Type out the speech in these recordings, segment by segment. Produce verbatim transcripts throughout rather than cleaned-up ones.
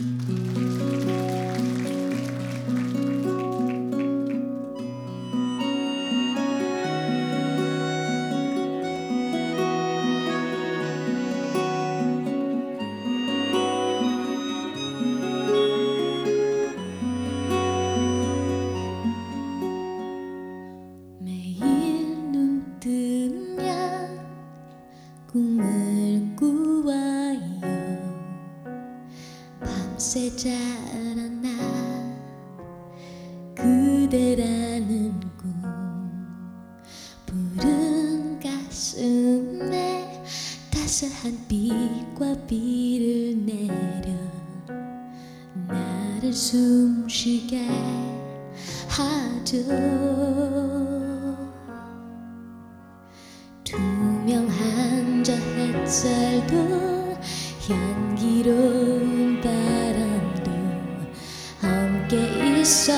꿈을 꾸어요. 밤새 자라나 그대라는 꿈, 푸른 가슴에 따스한 빛과 비를 내려 나를 숨쉬게 하죠. 투명한 저 햇살도 향기로운 바람도 함께 있어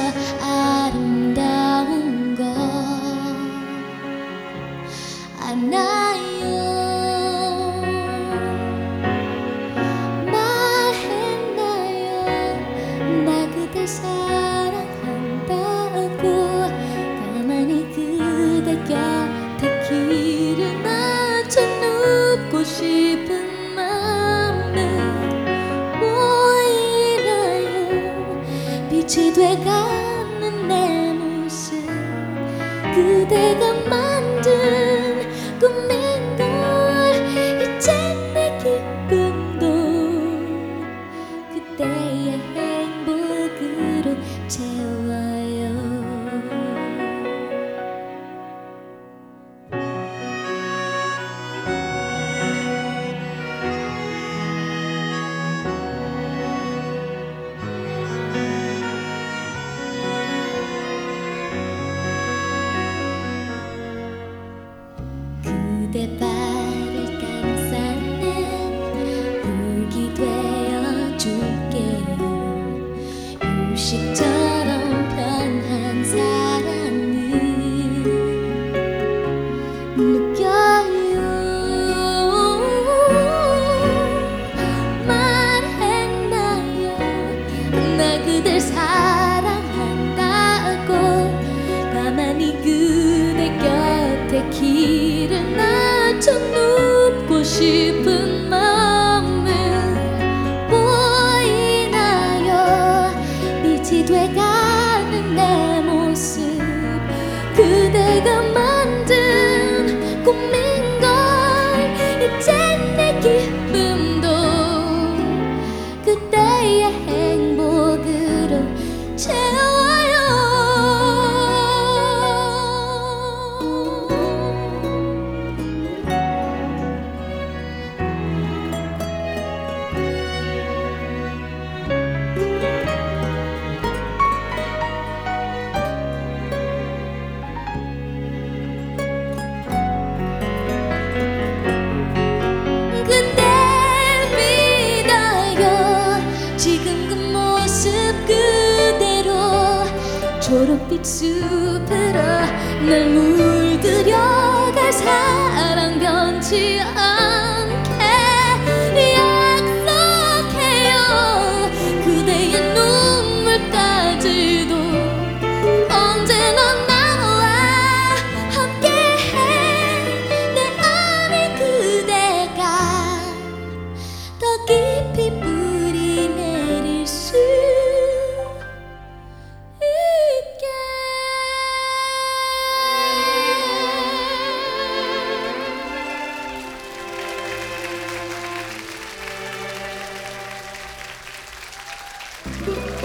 아름다운 것 알아요. 말했나요 나 그댈 사랑한다고. 가만히 그대 곁에 길을 맞춰 눕고 싶은 마음은 보이나요. 빛이 돼가는 내 모습, 그대가 만든 꿈인걸. 이젠 내 기쁨도 그대의 행복으로 채워요. 그대 발을 감싸는 흙이 되어줄게요. 휴식처럼 편한 사랑을 느껴요. 말했나요 나 그댈 사랑한다고. 가만히 그대 곁에 길을 맞춰 눕고 싶은 마음은 보이나요. 빛이 돼가는 내 모습, 그대가 만든 꿈인걸. 이젠 내 기쁨도 그대의 행복으로 채워요. 초록빛 숲으로 날 물들여갈 사랑 변치 않게 약속해요. 그대의 눈물까지도 언제나 나와 함께해. 내 안에 그대가 더 깊이 뿌리 내릴 수 있게.